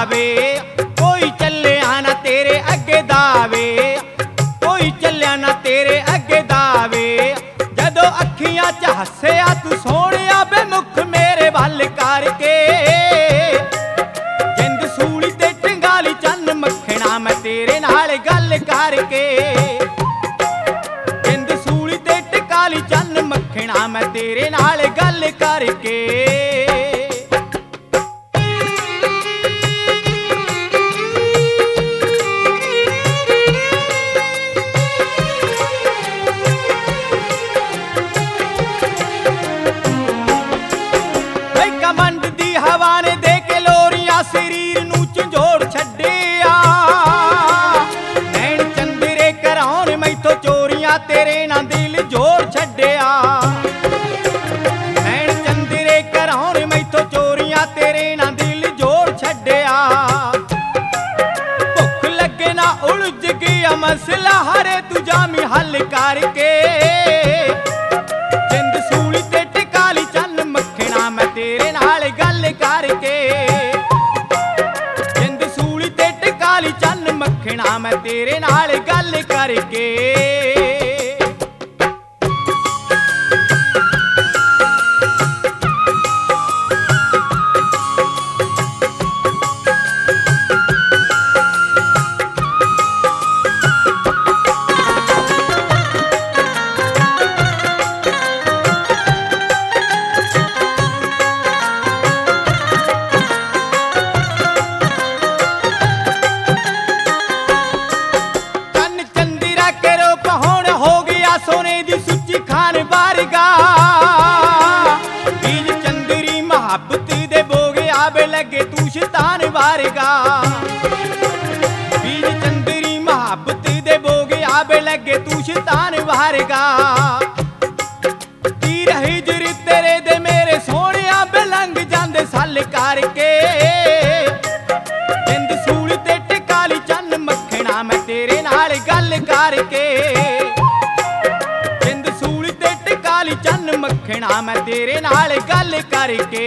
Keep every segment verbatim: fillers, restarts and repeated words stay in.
ਵੇ ਕੋਈ ਚੱਲਿਆ ਨਾ ਤੇਰੇ ਅੱਗੇ ਦਾਵੇ ਕੋਈ ਚੱਲਿਆ ਨਾ ਤੇਰੇ ਅੱਗੇ ਦਾਵੇ ਜਦੋਂ ਅੱਖੀਆਂ 'ਚ ਹੱਸਿਆ ਤੂੰ ਸੋਹਣਿਆ ਬੇ ਮੁਖ ਮੇਰੇ ਵੱਲ ਕਰਕੇ ਜਿੰਦ ਸੂਲੀ ਤੇ ਟੰਗਾਲੀ ਚੰਨ ਮੱਖਣਾ ਮੈਂ ਤੇਰੇ ਨਾਲ ਗੱਲ ਕਰਕੇ ਜਿੰਦ ਸੂਲੀ ਤੇ ਟੰਗਾਲੀ ਚੰਨ ਮੱਖਣਾ ਮੈਂ ਤੇਰੇ ਨਾਲ ਗੱਲ ਕਰਕੇ ਹਵਾ ਨੇ ਦੇ ਕੇ ਲੋਰੀਆਂ ਸਰੀਰ ਨੂੰ ਝੰਜੋੜ ਛੱਡਿਆ ਨੈਣ ਚੰਦਰੇ ਕਰਾਉਣ ਮੈਥੋਂ ਚੋਰੀਆਂ ਤੇਰੇ ਨਾਲ ਦਿਲ ਜੋੜ ਛੱਡਿਆ ਨੈਣ ਚੰਦਰੇ ਕਰਾਉਣ ਮੈਥੋਂ ਚੋਰੀਆਂ ਤੇਰੇ ਨਾਲ ਦਿਲ ਜੋੜ ਛੱਡਿਆ ਭੁੱਖ ਲੱਗੇ ਨਾ ਉਲਝ ਗਿਆ ਮਸਲਾ ਹਰੇ ਤੂੰ ਜਾਮੀ ਹੱਲ ਕਰਕੇ ਜਿੰਦ ਸੂਲੀ ਤੇ ਟਿਕਾਲੀ ਚੰਨ ਮੱਖਣਾ ਮੈਂ ਤੇਰੇ ਨਾਲ ਗੱਲ ਕਰਕੇ ਜਿੰਦ ਸੂਲੀ ਤੇ ਟਿਕਾਲੀ ਚੰਨ ਮੱਖਣਾ ਮੈਂ ਤੇਰੇ ਨਾਲ ਗੱਲ ਕਰਕੇ ਸੋਨੇ ਦੀ ਸੁੱਚੀ ਖਾਨ ਵਾਰਗਾ ਬੀਜ ਚੰਦਰੀ ਮੁਹੱਬਤ ਦੇ ਬੋਗੇ ਆਵੇ ਲੱਗੇ ਤੂੰ ਸ਼ੈਤਾਨ ਵਾਰਗਾ ਬੀਜ ਚੰਦਰੀ ਮੁਹੱਬਤ ਦੇ ਬੋਗੇ ਆਵੇ ਲੱਗੇ ਤੂੰ ਸ਼ੈਤਾਨ ਵਾਰਗਾ ਤੀਰ ਹਿਜਰ ਤੇਰੇ ਦੇ ਮੇਰੇ ਸੋਹਣਿਆ ਬਲੰਗ ਜਾਂਦੇ ਸੱਲ ਕਰਕੇ ਜਿੰਦ ਸੂਲੀ ਤੇ ਟਿਕਾਲੀ ਚੰਨ ਮੱਖਣਾ ਮੈਂ ਤੇਰੇ ਨਾਲ ਗੱਲ ਕਰਕੇ ਚੰਨ ਮੱਖਣਾ ਮੈਂ ਤੇਰੇ ਨਾਲ ਗੱਲ ਕਰਕੇ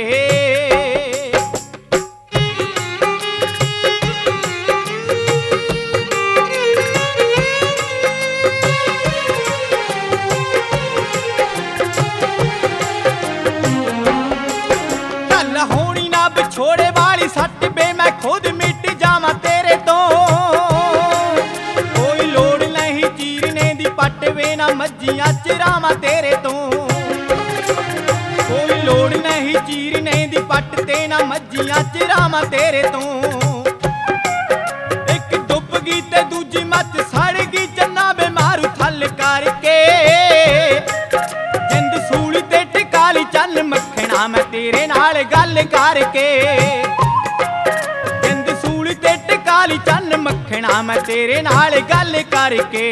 ਗੱਲ ਹੋਣੀ ਨਾ ਵਿਛੋੜੇ ਵਾਲੀ ਸੱਟ ਬੇ ਮੈਂ ਖੁਦ ਮਿਟ ਜਾਵਾਂ ਤੇਰੇ ਤੋਂ ਕੋਈ ਲੋੜ ਨਹੀਂ ਚੀਰਨੇ ਦੀ ਪੱਟ ਵੇ ਨਾ ਮੱਝੀਆਂ ਚਰਾਵਾਂ ਤੇਰੇ ਤੋਂ ਕੋਈ ਲੋੜ ਨਹੀਂ ਚੀਰਨੇ ਦੀ ਪੱਟ ਤੇ ਨਾ ਮੱਝੀਆਂ ਚਰਾਵਾਂ ਤੇਰੇ ਤੋਂ ਇੱਕ ਡੁੱਬ ਗਈ ਤੇ ਦੂਜੀ ਮੱਝ ਸੜ ਗਈ ਚੰਨਾ ਵੇ ਮਾਰੂ ਥੱਲ ਕਰਕੇ ਜਿੰਦ ਸੂਲੀ ਤੇ ਟਿਕਾਲੀ ਚੰਨ ਮੱਖਣਾ ਮੈਂ ਤੇਰੇ ਨਾਲ ਗੱਲ ਕਰਕੇ ਜਿੰਦ ਸੂਲੀ ਤੇ ਟਿਕਾਲੀ ਚੰਨ ਮੱਖਣਾ ਮੈਂ ਤੇਰੇ ਨਾਲ ਗੱਲ ਕਰਕੇ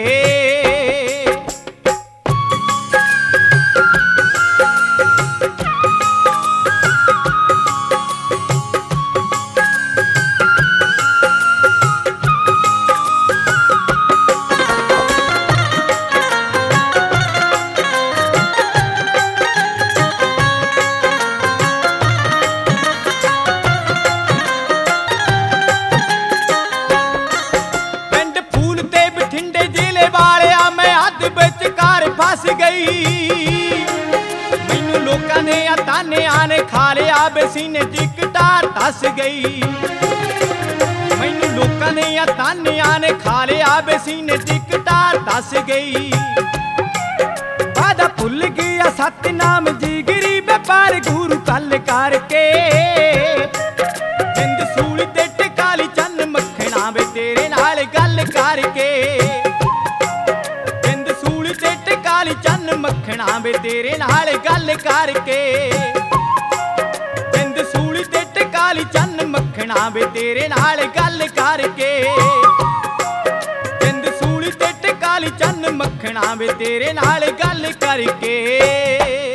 ਫਸ ਗਈ ਮੈਨੂੰ ਲੋਕਾਂ ਨੇ ਆ ਤਾਨਿਆਂ ਨੇ ਖਾ ਲਿਆ ਬੇ ਸੀਨੇ ਚ ਕਟਾਰ ਧਸ ਗਈ ਮੈਨੂੰ ਲੋਕਾਂ ਨੇ ਆ ਤਾਨਿਆਂ ਨੇ ਖਾ ਲਿਆ ਬੇ ਸੀਨੇ ਚ ਕਟਾਰ ਧਸ ਗਈ ਵਾਦਾ ਭੁੱਲ ਗਿਆ ਸਤਨਾਮ ਜਿਗਰੀ ਵਪਾਰ ਗੁਰੂ ਕੱਲ ਕਰਕੇ ਜਿੰਦ ਸੂਲੀ ਤੇ ਟਿਕਾਲੀ ਚੰਨ ਮੱਖਣਾ ਵੇ ਤੇਰੇ ਨਾਲ ਗੱਲ ਕਰਕੇ ਚੰਨ ਮੱਖਣਾ ਵੇ ਤੇਰੇ ਨਾਲ ਗੱਲ ਕਰਕੇ ਜਿੰਦ ਸੂਲੀ ਤੇ ਟਿਕਾਲੀ ਚੰਨ ਮੱਖਣਾ ਵੇ ਤੇਰੇ ਨਾਲ ਗੱਲ ਕਰਕੇ ਜਿੰਦ ਸੂਲੀ ਤੇ ਟਿਕਾਲੀ ਚੰਨ ਮੱਖਣਾ ਵੇ ਤੇਰੇ ਨਾਲ ਗੱਲ ਕਰਕੇ